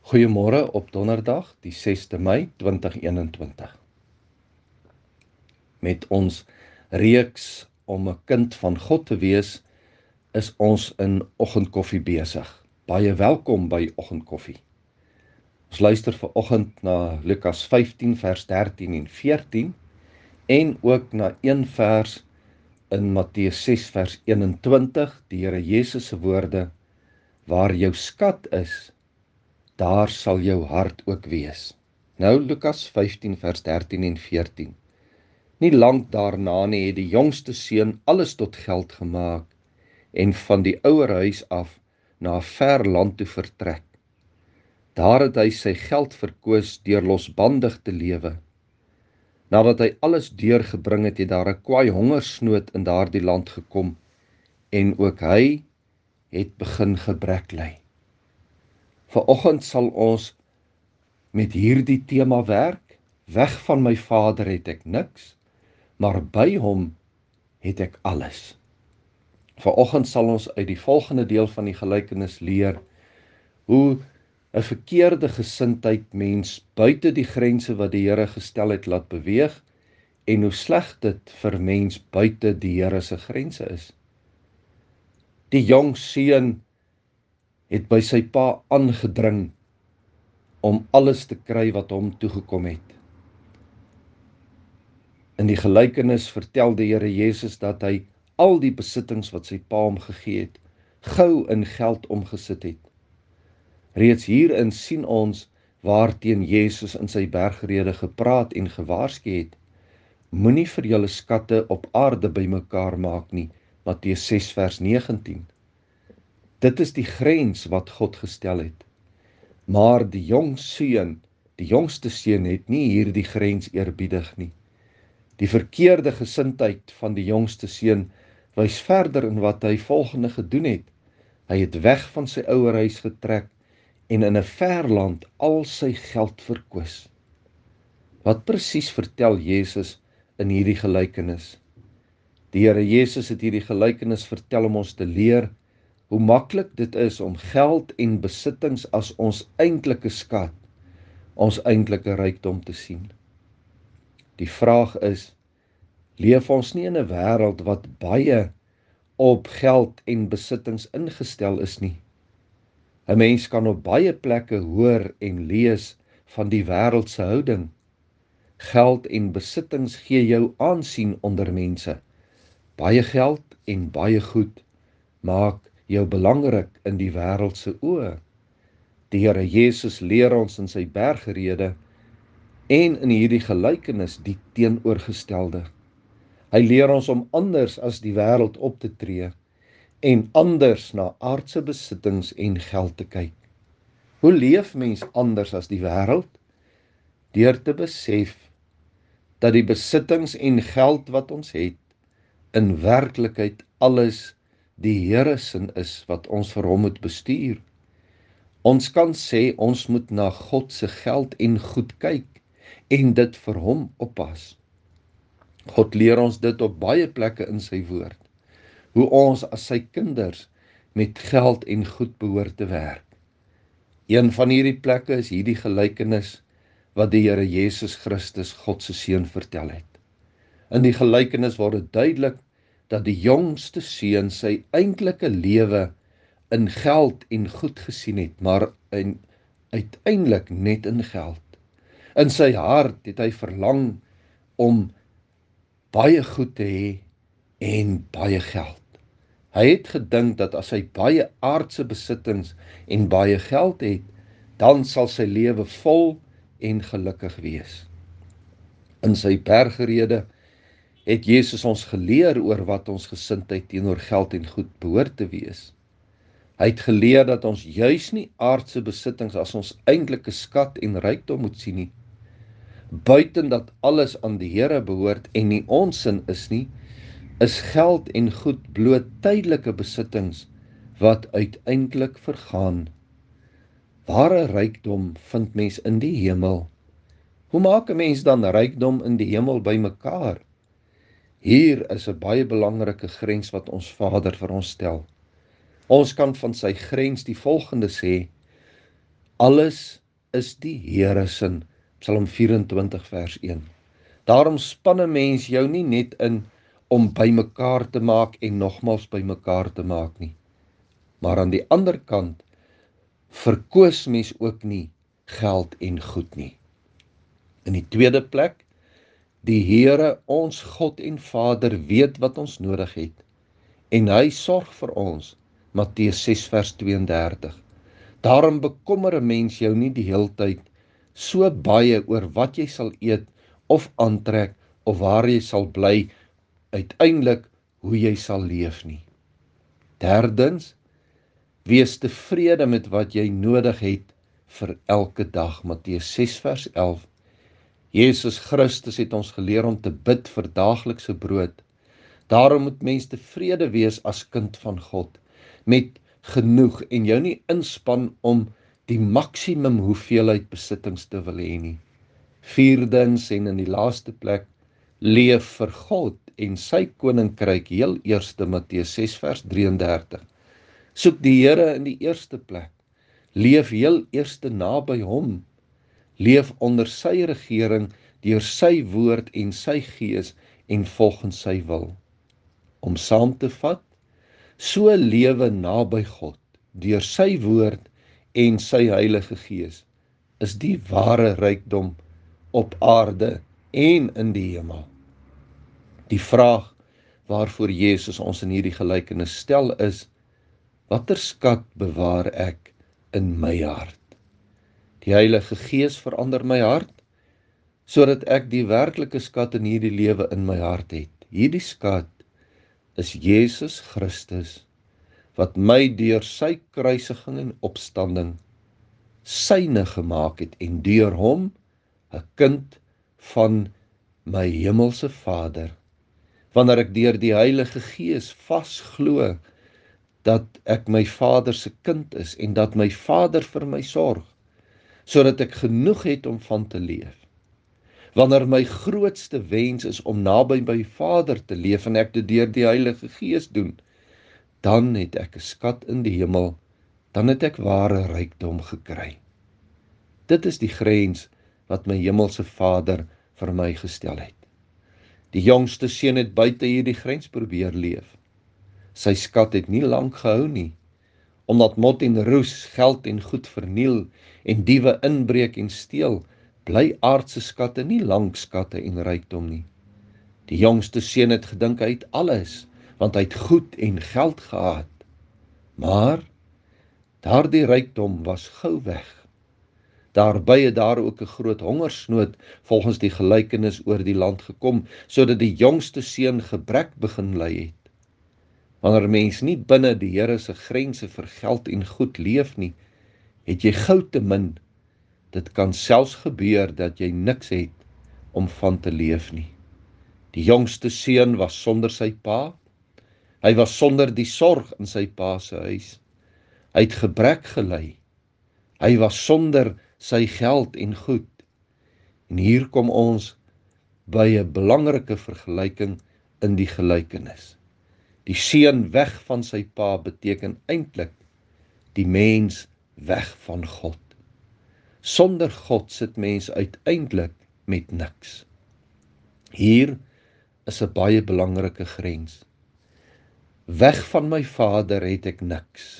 Goeiemôre op donderdag, die 6de Mei 2021. Met ons reeks om 'n kind van God te wees, is ons in oggendkoffie besig. Baie welkom by oggendkoffie. Ons luister vanoggend na Lukas 15 vers 13 en 14 en ook na een vers in Matteus 6 vers 21, die Here Jesus se woorde: waar jou skat is, daar sal jou hart ook wees. Nou Lukas 15 vers 13 en 14. Nie lank daarna nie het die jongste seun alles tot geld gemaak en van die ouer huis af na 'n ver land toe vertrek. Daar het hy sy geld verkoos deur losbandig te lewe. Nadat hy alles deurgebring het, het daar 'n kwaai hongersnood in daardie land gekom en ook hy het begin gebrek ly. Vanoggend sal ons met hierdie tema werk. Weg van my Vader het ek niks, maar by hom het ek alles. Vanoggend sal ons uit die volgende deel van die gelykenis leer hoe 'n verkeerde gesindheid mens buite die grense wat die Here gestel het laat beweeg en hoe sleg dit vir mens buite die Here se grense is. Die jong seun het by sy pa aangedring om alles te kry wat hom toegekom het. In die gelykenis vertel die Here Jesus dat hy al die besittings wat sy pa hom gegee het, gou in geld omgesit het. Reeds hierin sien ons waarteen Jesus in sy bergrede gepraat en gewaarsku het. Moenie vir julle skatte op aarde bymekaar maak nie, Matteus 6 vers 19. Dit is die grens wat God gestel het. Maar die jongste seun het nie hierdie grens eerbiedig nie. Die verkeerde gesindheid van die jongste seun wys verder in wat hy volgende gedoen het. Hy het weg van sy ouer huis getrek en in 'n ver land al sy geld verkoos. Wat presies vertel Jesus in hierdie gelykenis? Die Here Jesus het hierdie gelykenis vertel om ons te leer hoe maklik dit is om geld en besittings as ons eintlike skat, ons eintlike rykdom te sien. Die vraag is, leef ons nie in 'n wêreld wat baie op geld en besittings ingestel is nie? 'n Mens kan op baie plekke hoor en lees van die wêreldse houding. Geld en besittings gee jou aansien onder mense. Baie geld en baie goed maak jou belangrik in die wêreldse oë. Die Here Jesus leer ons in sy bergrede en in hierdie gelykenis die teenoorgestelde. Hy leer ons om anders as die wêreld op te tree en anders na aardse besittings en geld te kyk. Hoe leef mens anders as die wêreld? Deur te besef dat die besittings en geld wat ons het, in werklikheid alles die Here se is wat ons vir hom moet bestuur. Ons kan sê ons moet na God se geld en goed kyk en dit vir hom oppas. God leer ons dit op baie plekke in sy woord, hoe ons as sy kinders met geld en goed behoort te werk. Een van hierdie plekke is hierdie gelykenis wat die Here Jesus Christus, God se seun, vertel het. In die gelykenis word dit duidelik dat die jongste seun sy eintlike lewe in geld en goed gesien het, maar uiteindelik net in geld. In sy hart het hy verlang om baie goed te hê en baie geld. Hy het gedink dat as hy baie aardse besittings en baie geld het, dan sal sy lewe vol en gelukkig wees. In sy bergrede het Jesus ons geleer oor wat ons gesindheid teenoor geld en goed behoort te wees. Hy het geleer dat ons juis nie aardse besittings as ons eintlike skat en rykdom moet sien nie. Buiten dat alles aan die Here behoort en nie ons sin is nie, is geld en goed bloot tydelike besittings wat uiteindelik vergaan. Ware rykdom vind mens in die hemel. Hoe maak 'n mens dan rykdom in die hemel bymekaar? Hier is 'n baie belangrike grens wat ons Vader vir ons stel. Ons kan van sy grens die volgende sê: Alles is die Here se, Psalm 24 vers 1. Daarom span 'n mens jou nie net in om bymekaar te maak en nogmals bymekaar te maak nie. Maar aan die ander kant verkoos mens ook nie geld en goed nie. In die tweede plek, die Here, ons God en Vader, weet wat ons nodig het en hy sorg vir ons. Matteus 6 vers 32. Daarom bekommer 'n mens jou nie die heeltyd so baie oor wat jy sal eet of aantrek of waar jy sal bly, uiteindelik hoe jy sal leef nie. Derdens, wees tevrede met wat jy nodig het vir elke dag. Matteus 6 vers 11. Jesus Christus het ons geleer om te bid vir daaglikse brood. Daarom moet mens tevrede wees as kind van God, met genoeg en jou nie inspann om die maksimum hoeveelheid besittings te wil hê nie. Vierdens en in die laaste plek, leef vir God en sy koninkryk heel eerste. Matteus 6 vers 33. Soek die Here in die eerste plek. Leef heel eerste naby hom. Leef onder sy regering deur sy woord en sy gees en volgens sy wil. Om saam te vat, so lewe naby God deur sy woord en sy Heilige Gees is die ware rykdom op aarde en in die hemel. Die vraag waarvoor Jesus ons in hierdie gelykenis stel is: watter skat bewaar ek in my hart? Die Heilige Gees verander my hart, sodat ek die werklike skat in hierdie lewe in my hart het. Hierdie skat is Jesus Christus, wat my deur sy kruisiging en opstanding syne gemaak het en deur hom 'n kind van my hemelse Vader. Wanneer ek deur die Heilige Gees vasglo dat ek my Vader se kind is en dat my Vader vir my sorg, sodat ek genoeg het om van te leef. Wanneer my grootste wens is om naby my Vader te leef en ek dit deur die Heilige Gees doen, dan het ek 'n skat in die hemel, dan het ek ware rykdom gekry. Dit is die grens wat my hemelse Vader vir my gestel het. Die jongste seun het buite hierdie grens probeer leef. Sy skat het nie lank gehou nie, omdat mot en roes geld en goed verniel en diewe inbreek en steel, bly aardse skatte nie lank skatte en rykdom nie. Die jongste seun het gedink hy het alles, want hy het goed en geld gehad. Maar daardie rykdom was gou weg. Daarby het daar ook 'n groot hongersnood volgens die gelykenis oor die land gekom, sodat die jongste seun gebrek begin ly het. Wanneer mens nie binne die Here se grense vir geld en goed leef nie, het jy gou te min. Dit kan selfs gebeur dat jy niks het om van te leef nie. Die jongste seun was sonder sy pa. Hy was sonder die sorg in sy pa se huis. Hy het gebrek gely. Hy was sonder sy geld en goed. En hier kom ons by 'n belangrike vergelyking in die gelykenis. Die seun weg van sy pa beteken eintlik die mens weg van God. Sonder God sit mens uiteindelik met niks. Hier is 'n baie belangrike grens. Weg van my Vader het ek niks.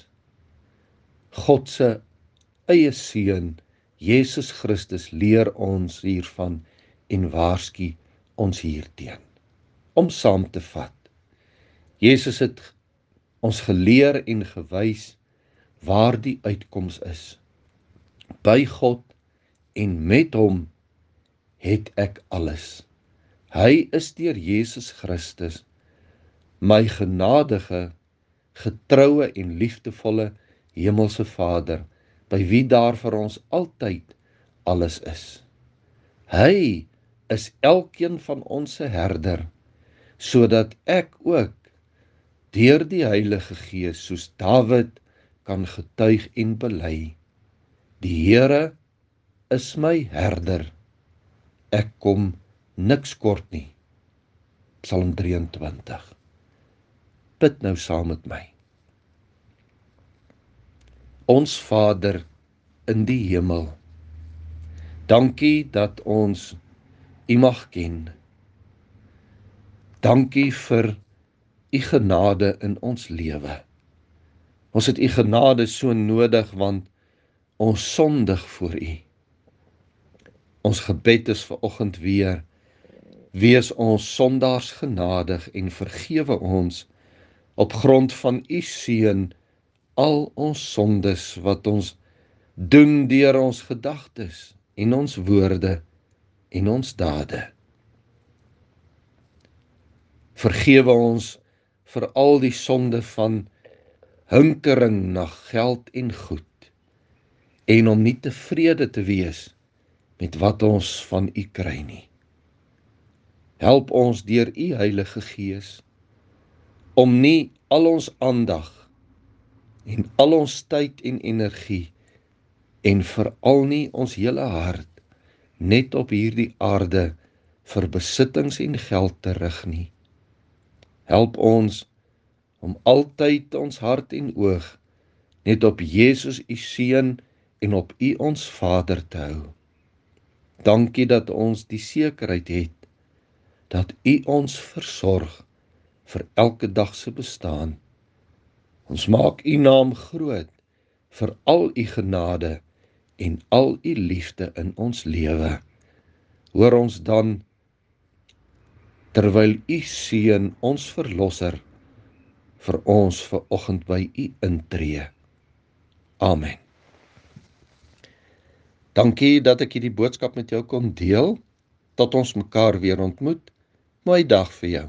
God se eie seun, Jesus Christus, leer ons hiervan en waarsku ons hierteen. Om saam te vat, Jesus het ons geleer en gewys waar die uitkoms is. By God en met hom het ek alles. Hy is deur Jesus Christus my genadige, getroue en liefdevolle hemelse Vader, by wie daar vir ons altyd alles is. Hy is elkeen van ons se herder, sodat ek ook deur die Heilige Gees soos Dawid kan getuig en bely: die Here is my herder, ek kom niks kort nie. Psalm 23. Bid nou saam met my. Ons Vader in die hemel. Dankie dat ons U mag ken. Dankie vir U genade in ons lewe. Ons het U genade so nodig, want ons sondig voor U. Ons gebed is vanoggend weer, wees ons sondaars genadig en vergewe ons op grond van U Seun al ons sondes wat ons doen deur ons gedagtes en ons woorde en ons dade. Vergewe ons vir al die sonde van hinkering na geld en goed en om nie tevrede te wees met wat ons van U kry nie. Help ons deur U Heilige Gees om nie al ons aandag en al ons tyd en energie en veral nie ons hele hart net op hierdie aarde vir besittings en geld te rig nie. Help ons om altyd ons hart en oog net op Jesus U Seun en op U ons Vader te hou. Dankie dat ons die sekerheid het dat U ons versorg vir elke dag se bestaan. Ons maak U naam groot vir al U genade en al U liefde in ons lewe. Hoor ons dan terwyl U Seun, ons Verlosser, vir ons vanoggend by U intree. Amen. Dankie dat ek hierdie boodskap met jou kon deel. Tot ons mekaar weer ontmoet. Mooi dag vir jou.